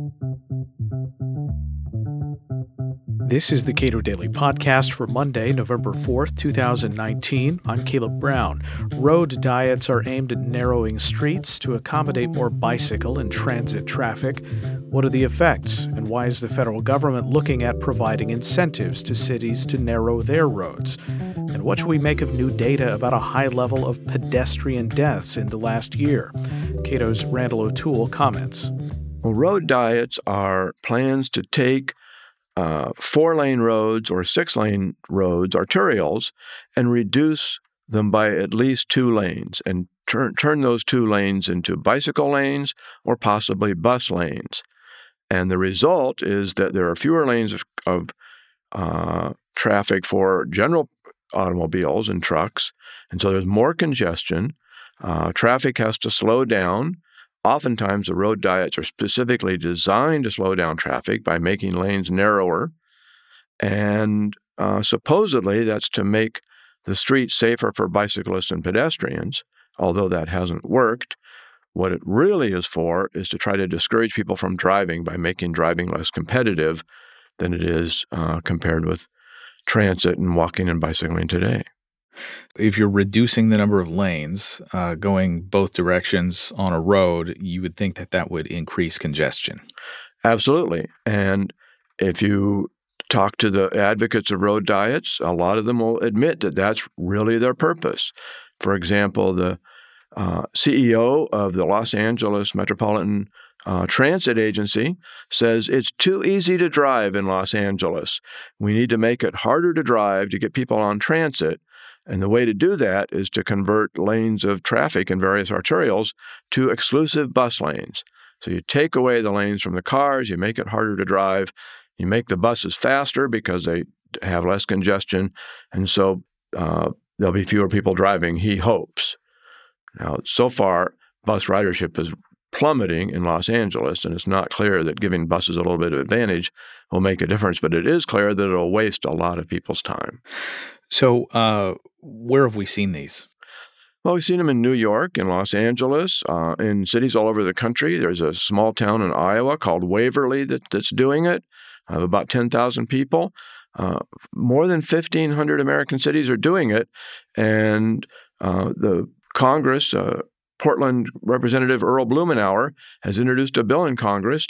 This is the Cato Daily Podcast for Monday, November 4th, 2019. I'm Caleb Brown. Road diets are aimed at narrowing streets to accommodate more bicycle and transit traffic. What are the effects, and why is the federal government looking at providing incentives to cities to narrow their roads? And what should we make of new data about a high level of pedestrian deaths in the last year? Cato's Randall O'Toole comments. Well, road diets are plans to take 4-lane roads or 6-lane roads, arterials, and reduce them by at least 2 lanes and turn those 2 lanes into bicycle lanes or possibly bus lanes. And the result is that there are fewer lanes of traffic for general automobiles and trucks, and so there's more congestion. Traffic has to slow down. Oftentimes, the road diets are specifically designed to slow down traffic by making lanes narrower, and supposedly that's to make the streets safer for bicyclists and pedestrians, although that hasn't worked. What it really is for is to try to discourage people from driving by making driving less competitive than it is compared with transit and walking and bicycling today. If you're reducing the number of lanes going both directions on a road, you would think that that would increase congestion. Absolutely. And if you talk to the advocates of road diets, a lot of them will admit that that's really their purpose. For example, the CEO of the Los Angeles Metropolitan Transit Agency says it's too easy to drive in Los Angeles. We need to make it harder to drive to get people on transit. And the way to do that is to convert lanes of traffic in various arterials to exclusive bus lanes. So you take away the lanes from the cars, you make it harder to drive, you make the buses faster because they have less congestion, and so there'll be fewer people driving, he hopes. Now, so far, bus ridership is plummeting in Los Angeles, and it's not clear that giving buses a little bit of advantage will make a difference, but it is clear that it'll waste a lot of people's time. So where have we seen these? Well, we've seen them in New York, in Los Angeles, in cities all over the country. There's a small town in Iowa called Waverly that's doing it, about 10,000 people. More than 1,500 American cities are doing it, and the Congress, Portland Representative Earl Blumenauer, has introduced a bill in Congress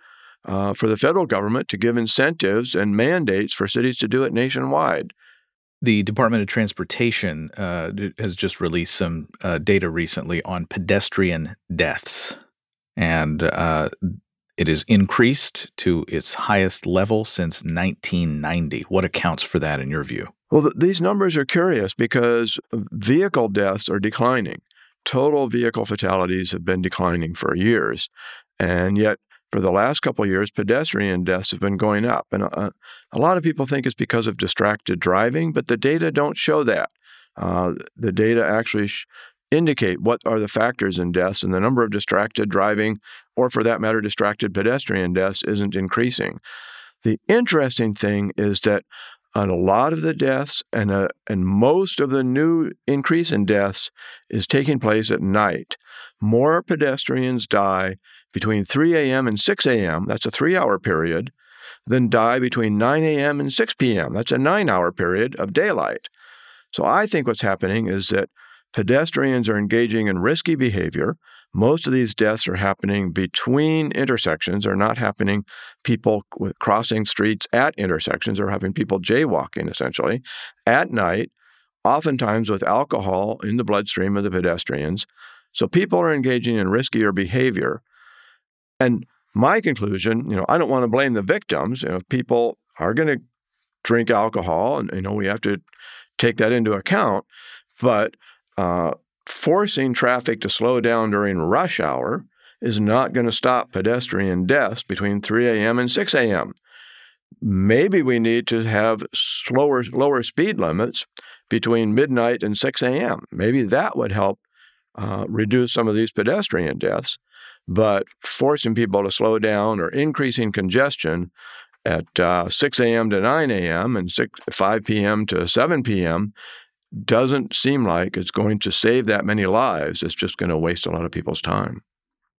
for the federal government to give incentives and mandates for cities to do it nationwide. The Department of Transportation has just released some data recently on pedestrian deaths, and it has increased to its highest level since 1990. What accounts for that in your view? Well, these numbers are curious because vehicle deaths are declining. Total vehicle fatalities have been declining for years, and yet for the last couple of years, pedestrian deaths have been going up. And a lot of people think it's because of distracted driving, but the data don't show that. The data actually indicate what are the factors in deaths, and the number of distracted driving, or for that matter, distracted pedestrian deaths, isn't increasing. The interesting thing is that on a lot of the deaths and most of the new increase in deaths is taking place at night. More pedestrians die between 3 a.m. and 6 a.m., that's a 3-hour period, than die between 9 a.m. and 6 p.m., that's a 9-hour period of daylight. So I think what's happening is that pedestrians are engaging in risky behavior. Most of these deaths are happening between intersections. They're not happening people crossing streets at intersections. They're having people jaywalking, essentially, at night, oftentimes with alcohol in the bloodstream of the pedestrians. So people are engaging in riskier behavior. And my conclusion, I don't want to blame the victims. People are going to drink alcohol, and we have to take that into account. But forcing traffic to slow down during rush hour is not going to stop pedestrian deaths between 3 a.m. and 6 a.m. Maybe we need to have lower speed limits between midnight and 6 a.m. Maybe that would help reduce some of these pedestrian deaths. But forcing people to slow down or increasing congestion at 6 a.m. to 9 a.m. and 5 p.m. to 7 p.m. doesn't seem like it's going to save that many lives. It's just going to waste a lot of people's time.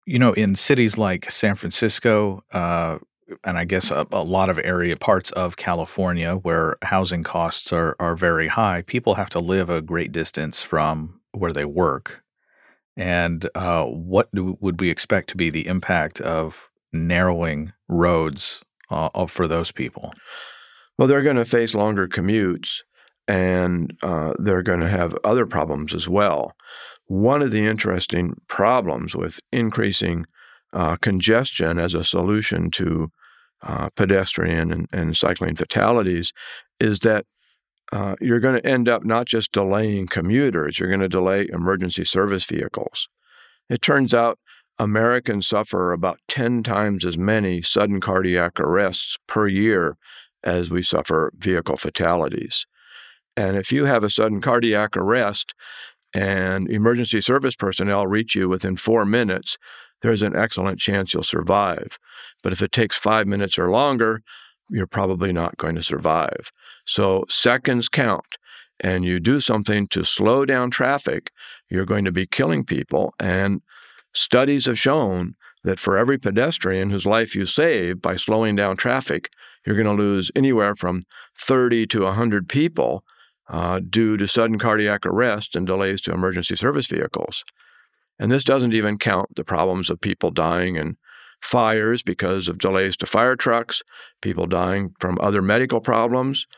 In cities like San Francisco, and I guess a lot of parts of California where housing costs are very high, people have to live a great distance from where they work. And what would we expect to be the impact of narrowing roads for those people? Well, they're going to face longer commutes, and they're going to have other problems as well. One of the interesting problems with increasing congestion as a solution to pedestrian and cycling fatalities is that you're going to end up not just delaying commuters, you're going to delay emergency service vehicles. It turns out Americans suffer about 10 times as many sudden cardiac arrests per year as we suffer vehicle fatalities. And if you have a sudden cardiac arrest and emergency service personnel reach you within 4 minutes, there's an excellent chance you'll survive. But if it takes 5 minutes or longer, you're probably not going to survive. So seconds count, and you do something to slow down traffic, you're going to be killing people. And studies have shown that for every pedestrian whose life you save by slowing down traffic, you're going to lose anywhere from 30 to 100 people due to sudden cardiac arrest and delays to emergency service vehicles. And this doesn't even count the problems of people dying in fires because of delays to fire trucks, people dying from other medical problems,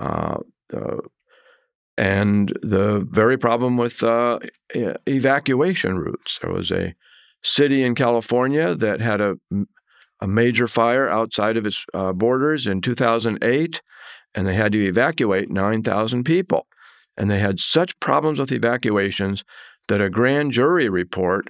and the very problem with evacuation routes. There was a city in California that had a major fire outside of its borders in 2008, and they had to evacuate 9,000 people. And they had such problems with evacuations that a grand jury report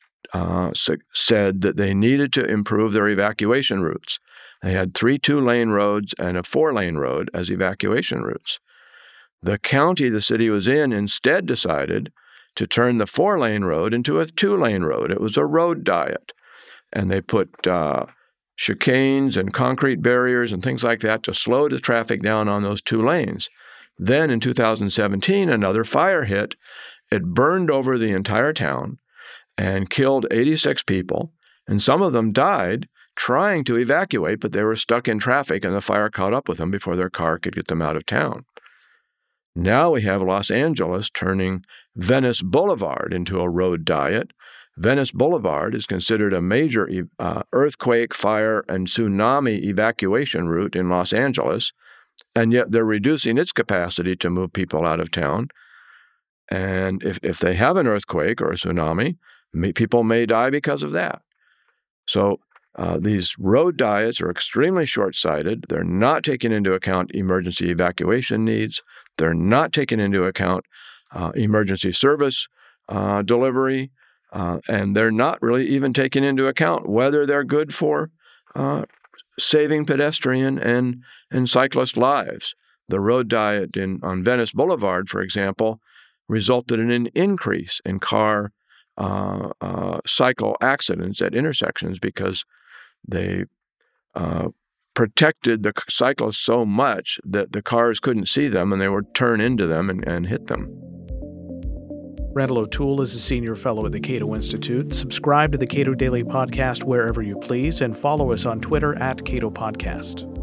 said that they needed to improve their evacuation routes. They had 3 2-lane roads and a 4-lane road as evacuation routes. The county the city was in instead decided to turn the 4-lane road into a 2-lane road. It was a road diet. And they put chicanes and concrete barriers and things like that to slow the traffic down on those 2 lanes. Then in 2017, another fire hit. It burned over the entire town and killed 86 people, and some of them died trying to evacuate, but they were stuck in traffic and the fire caught up with them before their car could get them out of town. Now we have Los Angeles turning Venice Boulevard into a road diet. Venice Boulevard is considered a major earthquake, fire, and tsunami evacuation route in Los Angeles, and yet they're reducing its capacity to move people out of town. And if they have an earthquake or a tsunami, people may die because of that. So these road diets are extremely short-sighted. They're not taking into account emergency evacuation needs. They're not taking into account emergency service delivery. And they're not really even taking into account whether they're good for saving pedestrian and cyclist lives. The road diet on Venice Boulevard, for example, resulted in an increase in car cycle accidents at intersections because they protected the cyclists so much that the cars couldn't see them and they would turn into them and hit them. Randall O'Toole is a senior fellow at the Cato Institute. Subscribe to the Cato Daily Podcast wherever you please and follow us on Twitter @Cato Podcast.